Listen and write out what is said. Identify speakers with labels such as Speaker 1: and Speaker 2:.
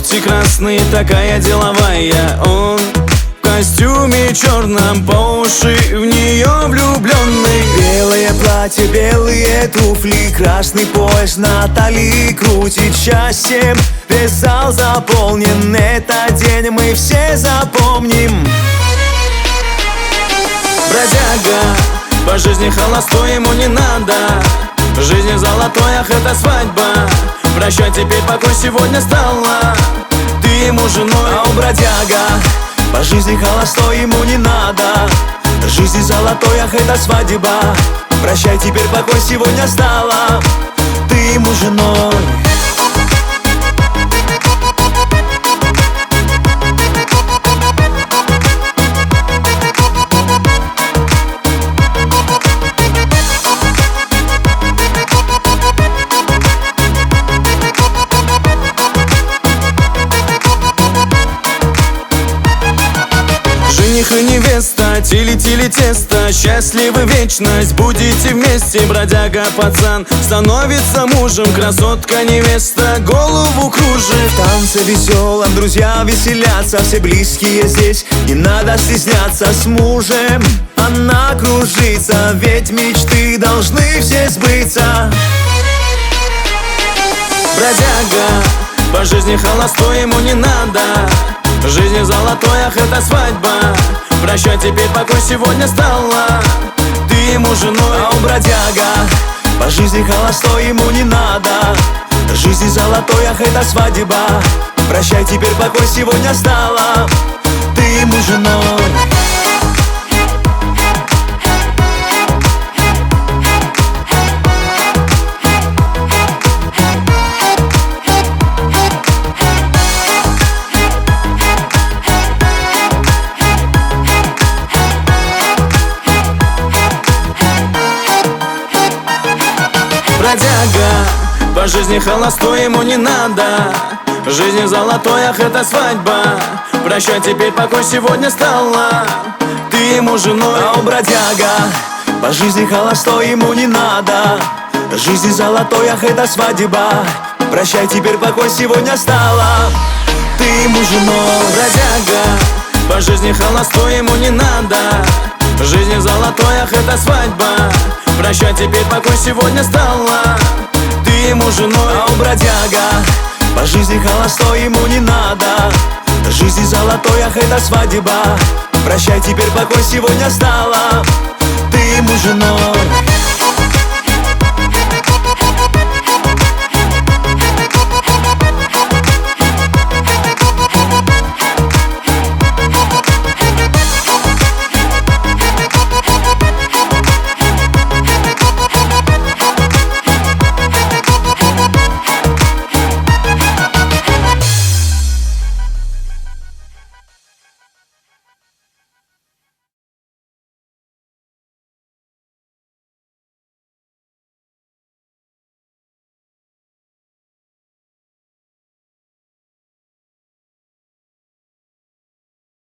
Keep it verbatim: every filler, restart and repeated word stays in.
Speaker 1: ногти красные, такая деловая. Он в костюме черном, по уши в нее влюбленный.
Speaker 2: Белое платье, белые туфли, красный пояс на талии крутит счастьем. Весь зал заполнен, этот день мы все запомним.
Speaker 1: Бродяга, по жизни холостой, ему не надо. В жизни золотой, ах, это свадьба. Прощай, теперь покой сегодня стала. Ты ему женой,
Speaker 2: а он бродяга. По жизни холостой, ему не надо. В жизни золотой, ах, это свадьба. Прощай, теперь покой сегодня стала. Ты ему женой.
Speaker 1: Жених и невеста, тили-тили тесто, счастливы вечность, будете вместе. Бродяга пацан становится мужем, красотка невеста голову кружит.
Speaker 2: В танце веселом друзья веселятся, все близкие здесь, не надо стесняться. С мужем она кружится, ведь мечты должны все сбыться.
Speaker 1: Бродяга, по жизни холостой, ему не надо. В жизни золотой, ах, это свадьба. Прощай, теперь покой сегодня стала. Ты ему женой,
Speaker 2: а он бродяга. По жизни холостой, ему не надо. В жизни золотой, ах, это свадьба. Прощай, теперь покой сегодня стала. Ты ему женой.
Speaker 1: Бродяга, по жизни холостой, ему не надо. В жизни золотой, ах, это свадьба. Прощай, теперь покой сегодня стала. Ты ему женой,
Speaker 2: а он бродяга. По жизни холостой, ему не надо. В жизни золотой, ах, это свадьба. Прощай, теперь покой сегодня стала. Ты ему женой.
Speaker 1: Бродяга, по жизни холостой, ему не надо. В жизни золотой, ах, это свадьба. Прощай, теперь покой сегодня стала. Ты ему женой,
Speaker 2: а он бродяга. По жизни холостой, ему не надо. В жизни золотой, ах, это свадьба. Прощай, теперь покой сегодня стала. Ты ему женой.